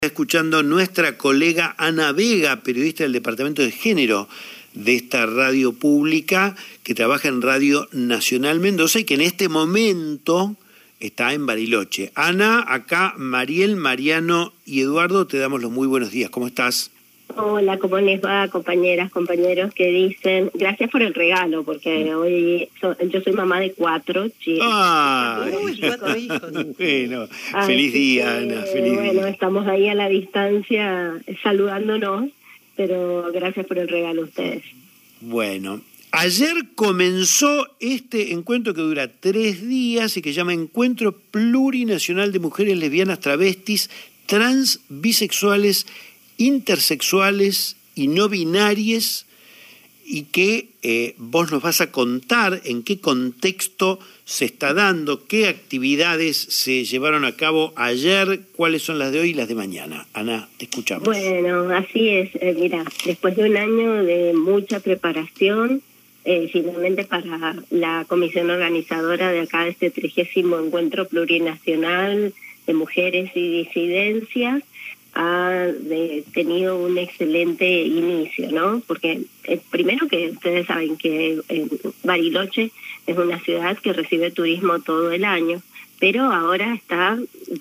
Escuchando nuestra colega Ana Vega, periodista del Departamento de Género de esta radio pública que trabaja en Radio Nacional Mendoza y que en este momento está en Bariloche. Ana, acá Mariel, Mariano y Eduardo, te damos los muy buenos días. ¿Cómo estás? Hola, ¿cómo les va, compañeras, compañeros que dicen? Gracias por el regalo, porque hoy yo soy mamá de 4 chicos. ¡Cuatro hijos! Bueno, feliz día, Ana, feliz día. Bueno, estamos ahí a la distancia saludándonos, pero gracias por el regalo a ustedes. Bueno, ayer comenzó este encuentro que dura 3 días y que se llama Encuentro Plurinacional de Mujeres Lesbianas, Travestis, Trans, Bisexuales, Intersexuales y no binarias, y que vos nos vas a contar en qué contexto se está dando, qué actividades se llevaron a cabo ayer, cuáles son las de hoy y las de mañana. Ana, te escuchamos. Bueno, así es. Mira, después de un año de mucha preparación, finalmente para la comisión organizadora de acá de este 30º Encuentro Plurinacional de Mujeres y Disidencias, ha tenido un excelente inicio, ¿no? Porque primero que ustedes saben que Bariloche es una ciudad que recibe turismo todo el año, pero ahora está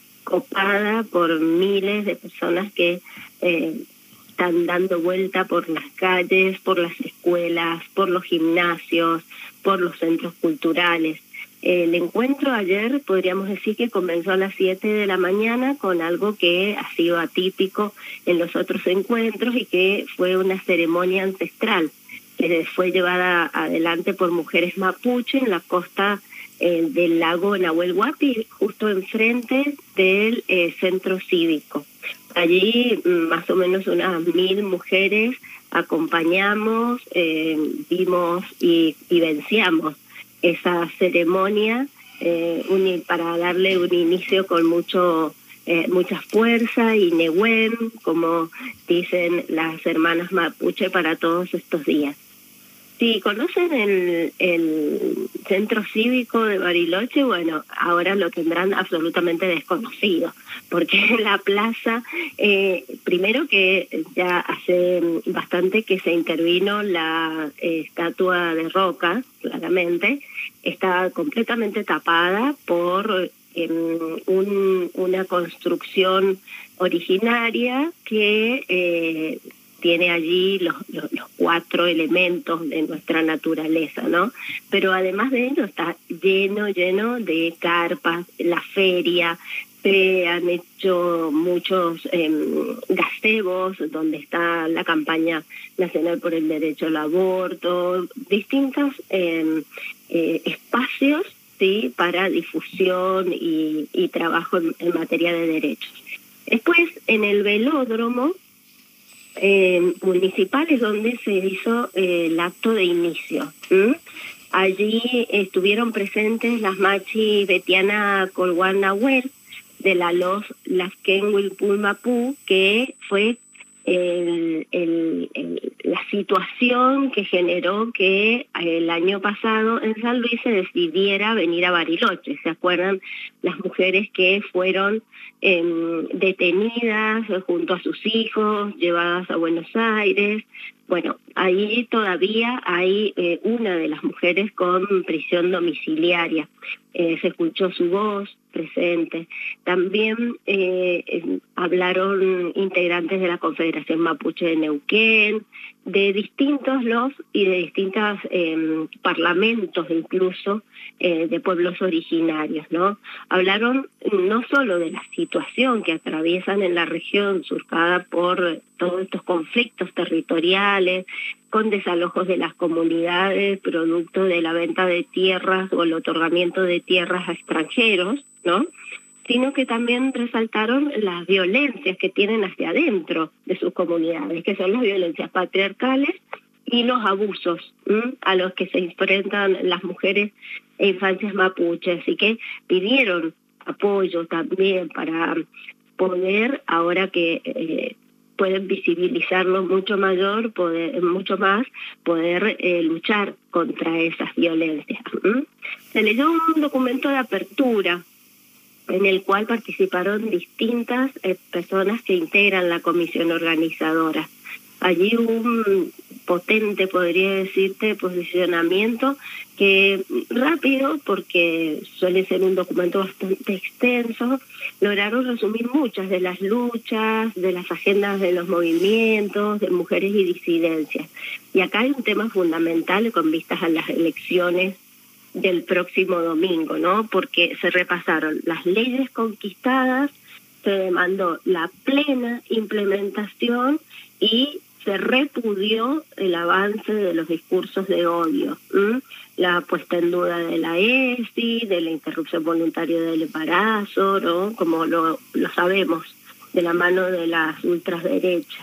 copada por miles de personas que están dando vuelta por las calles, por las escuelas, por los gimnasios, por los centros culturales. El encuentro ayer podríamos decir que comenzó a las 7 de la mañana con algo que ha sido atípico en los otros encuentros y que fue una ceremonia ancestral que fue llevada adelante por mujeres mapuche en la costa del lago Nahuel Huapi, justo enfrente del centro cívico. Allí más o menos unas 1000 mujeres acompañamos, vimos y vivenciamos esa ceremonia para darle un inicio con mucha fuerza y nehuén, como dicen las hermanas mapuche, para todos estos días. Si conocen el centro cívico de Bariloche, bueno, ahora lo tendrán absolutamente desconocido, porque en la plaza, primero que ya hace bastante que se intervino la estatua de Roca, claramente, está completamente tapada por una construcción originaria que tiene allí los 4 elementos de nuestra naturaleza, ¿no? Pero además de ello está lleno de carpas, la feria, se han hecho muchos gazebos donde está la campaña nacional por el derecho al aborto, distintos espacios, sí, para difusión y trabajo en materia de derechos. Después, en el velódromo municipal es donde se hizo el acto de inicio. Allí estuvieron presentes las machi Betiana Colguán Nahuel de la Los Laskenwil Pulmapú, que fue la situación que generó que el año pasado en San Luis se decidiera venir a Bariloche. ¿Se acuerdan? Las mujeres que fueron detenidas junto a sus hijos, llevadas a Buenos Aires. Bueno, ahí todavía hay una de las mujeres con prisión domiciliaria. Se escuchó su voz presente. También hablaron integrantes de la Confederación Mapuche de Neuquén, de distintos y de distintos parlamentos incluso de pueblos originarios, ¿no? Hablaron no solo de la situación que atraviesan en la región surcada por todos estos conflictos territoriales, con desalojos de las comunidades, producto de la venta de tierras o el otorgamiento de tierras a extranjeros, ¿no? Sino que también resaltaron las violencias que tienen hacia adentro de sus comunidades, que son las violencias patriarcales y los abusos a los que se enfrentan las mujeres e infancias mapuches. Así que pidieron apoyo también para poder, ahora que pueden visibilizarlo mucho más, poder luchar contra esas violencias. Se leyó un documento de apertura en el cual participaron distintas personas que integran la comisión organizadora. Allí hubo un potente, podría decirte, posicionamiento que rápido, porque suele ser un documento bastante extenso, lograron resumir muchas de las luchas, de las agendas de los movimientos, de mujeres y disidencias. Y acá hay un tema fundamental con vistas a las elecciones del próximo domingo, ¿no? Porque se repasaron las leyes conquistadas, se demandó la plena implementación y se repudió el avance de los discursos de odio, la puesta en duda de la ESI, de la interrupción voluntaria del embarazo, ¿no? Como lo sabemos, de la mano de las ultraderechas.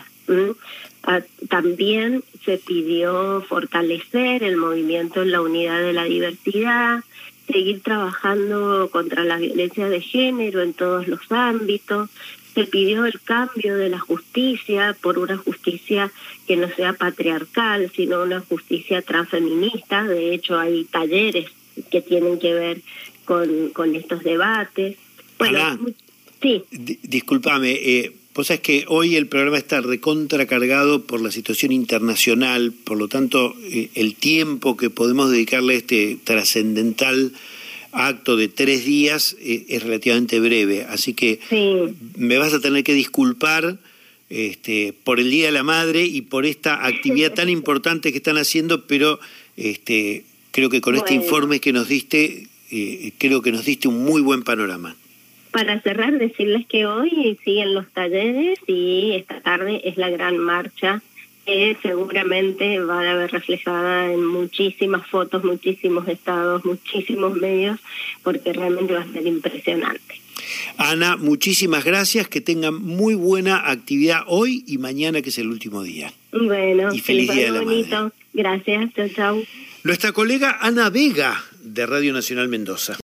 También se pidió fortalecer el movimiento en la unidad de la diversidad, seguir trabajando contra la violencia de género en todos los ámbitos. Se pidió el cambio de la justicia por una justicia que no sea patriarcal, sino una justicia transfeminista. De hecho, hay talleres que tienen que ver con estos debates. Bueno, Ana, sí. Discúlpame, vos sabés que hoy el programa está recontracargado por la situación internacional, por lo tanto, el tiempo que podemos dedicarle a este trascendental acto de 3 días es relativamente breve, así que Sí. Me vas a tener que disculpar por el Día de la Madre y por esta actividad tan importante que están haciendo, pero creo que con este informe que nos diste, creo que nos diste un muy buen panorama. Para cerrar, decirles que hoy siguen los talleres y esta tarde es la gran marcha que seguramente van a ver reflejada en muchísimas fotos, muchísimos estados, muchísimos medios, porque realmente va a ser impresionante. Ana, muchísimas gracias, que tengan muy buena actividad hoy y mañana, que es el último día. Bueno, y feliz Día de la bonito. Madre. Gracias, chao, chao. Nuestra colega Ana Vega, de Radio Nacional Mendoza.